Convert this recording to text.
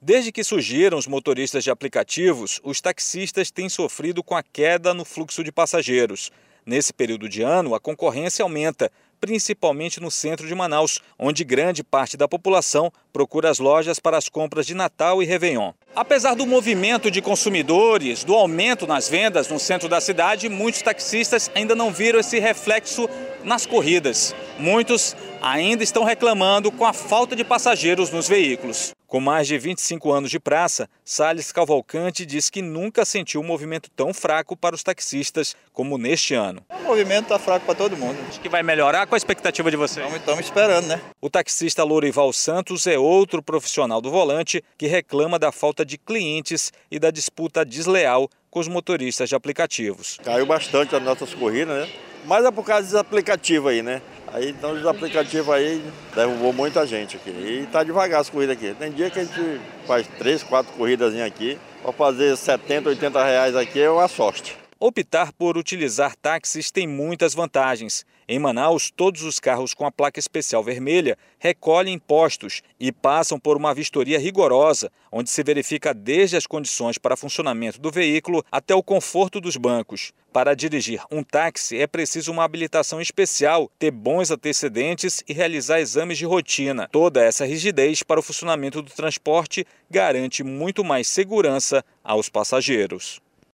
Desde que surgiram os motoristas de aplicativos, os taxistas têm sofrido com a queda no fluxo de passageiros. Nesse período de ano, a concorrência aumenta, principalmente no centro de Manaus, onde grande parte da população procura as lojas para as compras de Natal e Réveillon. Apesar do movimento de consumidores, do aumento nas vendas no centro da cidade, muitos taxistas ainda não viram esse reflexo nas corridas. Muitos ainda estão reclamando com a falta de passageiros nos veículos. Com mais de 25 anos de praça, Salles Cavalcante diz que nunca sentiu um movimento tão fraco para os taxistas como neste ano. O movimento está fraco para todo mundo. Acho que vai melhorar. Qual a expectativa de vocês? Estamos esperando, né? O taxista Lourival Santos é outro profissional do volante que reclama da falta de clientes e da disputa desleal com os motoristas de aplicativos. Caiu bastante as nossas corridas, né? Mas é por causa dos aplicativos aí, né? Aí então os aplicativos aí derrubou muita gente aqui. E tá devagar as corridas aqui. Tem dia que a gente faz 3, 4 corridas aqui. Para fazer 70, 80 reais aqui é uma sorte. Optar por utilizar táxis tem muitas vantagens. Em Manaus, todos os carros com a placa especial vermelha recolhem impostos e passam por uma vistoria rigorosa, onde se verifica desde as condições para funcionamento do veículo até o conforto dos bancos. Para dirigir um táxi é preciso uma habilitação especial, ter bons antecedentes e realizar exames de rotina. Toda essa rigidez para o funcionamento do transporte garante muito mais segurança aos passageiros.